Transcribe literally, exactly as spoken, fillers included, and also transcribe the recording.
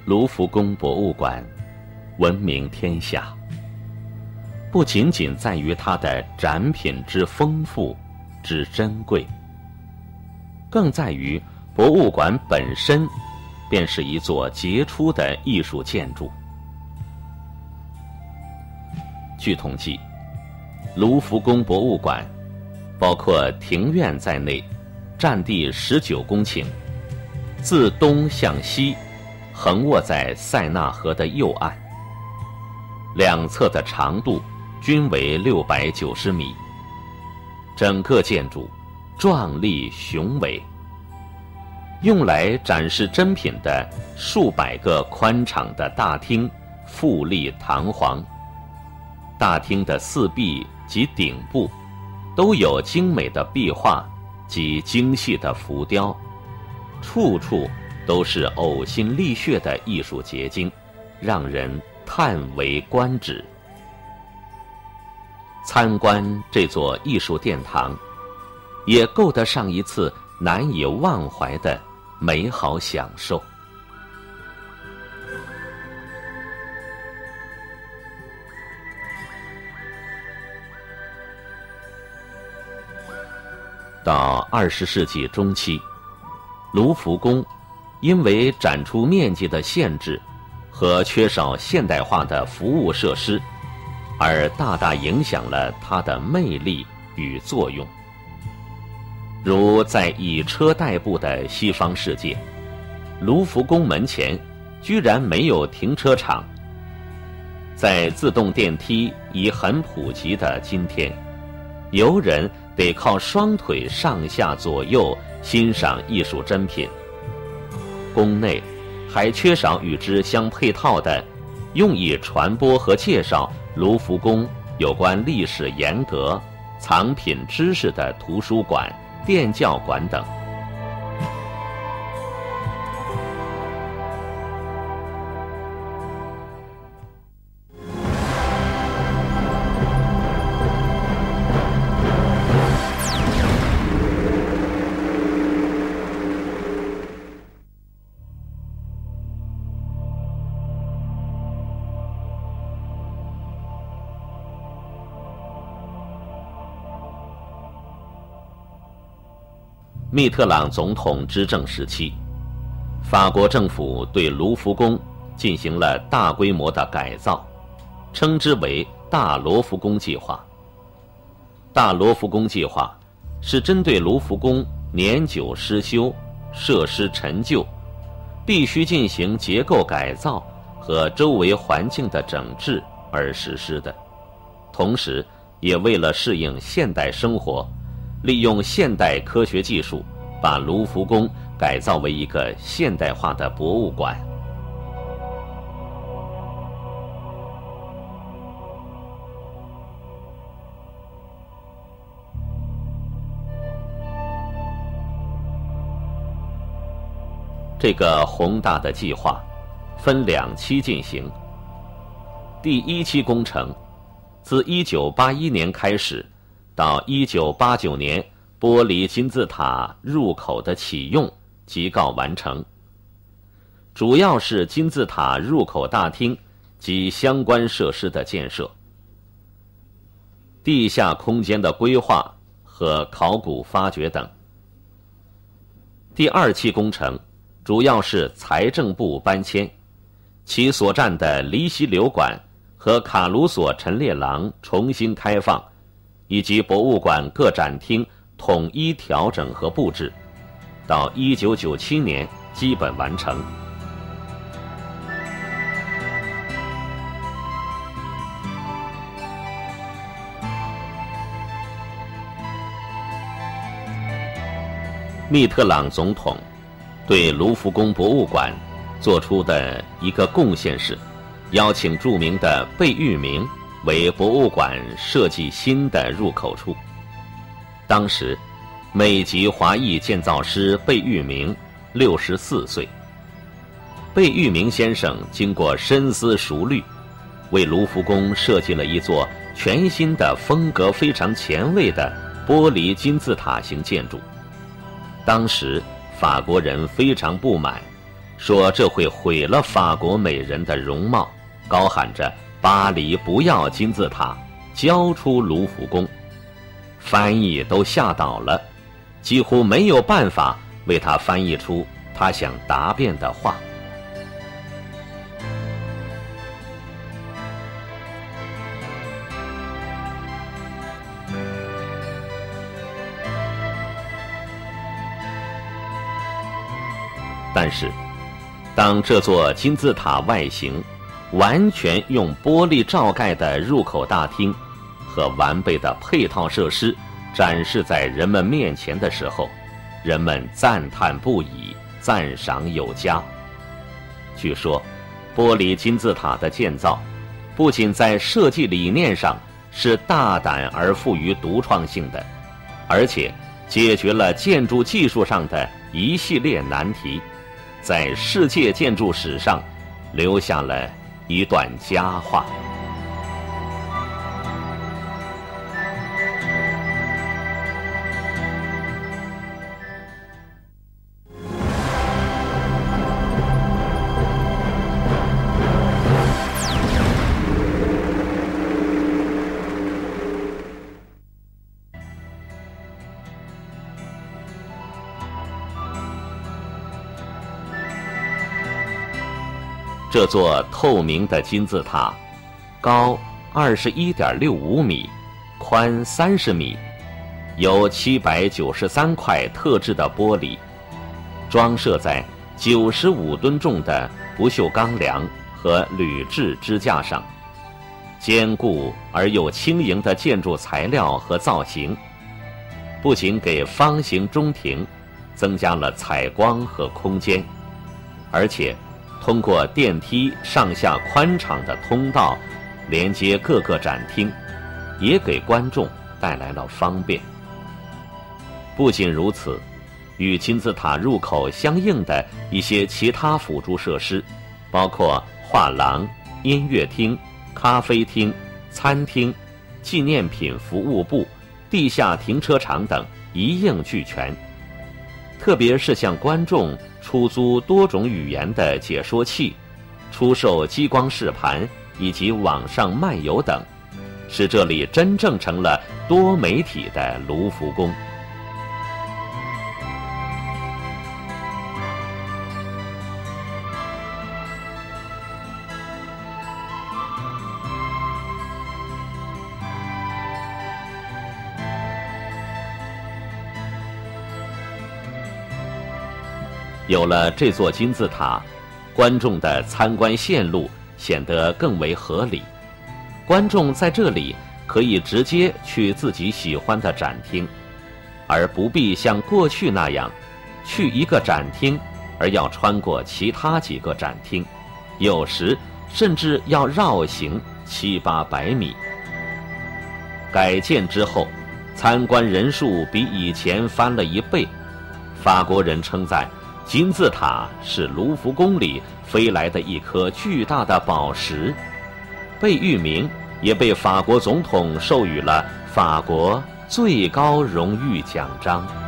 卢浮宫博物馆闻名天下，不仅仅在于它的展品之丰富之珍贵，更在于博物馆本身便是一座杰出的艺术建筑。据统计，卢浮宫博物馆包括庭院在内，占地十九公顷，自东向西横卧在塞纳河的右岸，两侧的长度均为六百九十米，整个建筑壮丽雄伟。用来展示珍品的数百个宽敞的大厅富丽堂皇，大厅的四壁及顶部都有精美的壁画及精细的浮雕，处处都是呕心沥血的艺术结晶，让人叹为观止。参观这座艺术殿堂，也够得上一次难以忘怀的美好享受。到二十世纪中期，卢浮宫因为展出面积的限制和缺少现代化的服务设施，而大大影响了它的魅力与作用。如在以车代步的西方世界，卢浮宫门前居然没有停车场。在自动电梯已很普及的今天，游人得靠双腿上下左右欣赏艺术珍品。宫内还缺少与之相配套的用以传播和介绍卢浮宫有关历史沿革、藏品知识的图书馆、电教馆等。密特朗总统执政时期，法国政府对卢浮宫进行了大规模的改造，称之为大罗浮宫计划。大罗浮宫计划是针对卢浮宫年久失修、设施陈旧，必须进行结构改造和周围环境的整治而实施的，同时也为了适应现代生活，利用现代科学技术，把卢浮宫改造为一个现代化的博物馆。这个宏大的计划分两期进行。第一期工程自一九八一年开始，到一九八九年玻璃金字塔入口的启用即告完成，主要是金字塔入口大厅及相关设施的建设、地下空间的规划和考古发掘等。第二期工程主要是财政部搬迁，其所占的离西流馆和卡鲁索陈列廊重新开放，以及博物馆各展厅统一调整和布置，到一九九七年基本完成。密特朗总统对卢浮宫博物馆做出的一个贡献是，邀请著名的贝聿铭为博物馆设计新的入口处。当时美籍华裔建造师贝聿铭六十四岁。贝聿铭先生经过深思熟虑，为卢浮宫设计了一座全新的风格非常前卫的玻璃金字塔型建筑。当时法国人非常不满， 说这会毁了法国美人的容貌，高喊着巴黎不要金字塔，交出卢浮宫。翻译都吓倒了，几乎没有办法为他翻译出他想答辩的话。但是，当这座金字塔外形完全用玻璃罩盖的入口大厅和完备的配套设施展示在人们面前的时候，人们赞叹不已，赞赏有加。据说，玻璃金字塔的建造不仅在设计理念上是大胆而富于独创性的，而且解决了建筑技术上的一系列难题，在世界建筑史上留下了一段佳话。这座透明的金字塔，高二十一点六五米，宽三十米，由七百九十三块特制的玻璃装设在九十五吨重的不锈钢梁和铝制支架上。坚固而又轻盈的建筑材料和造型，不仅给方形中庭增加了采光和空间，而且通过电梯上下宽敞的通道连接各个展厅，也给观众带来了方便。不仅如此，与金字塔入口相应的一些其他辅助设施，包括画廊、音乐厅、咖啡厅、餐厅、纪念品服务部、地下停车场等一应俱全。特别是向观众出租多种语言的解说器、出售激光视盘以及网上漫游等，使这里真正成了多媒体的卢浮宫。有了这座金字塔，观众的参观线路显得更为合理。观众在这里可以直接去自己喜欢的展厅，而不必像过去那样去一个展厅而要穿过其他几个展厅，有时甚至要绕行七八百米。改建之后，参观人数比以前翻了一倍。法国人称赞金字塔是卢浮宫里飞来的一颗巨大的宝石，被誉名，也被法国总统授予了法国最高荣誉奖章。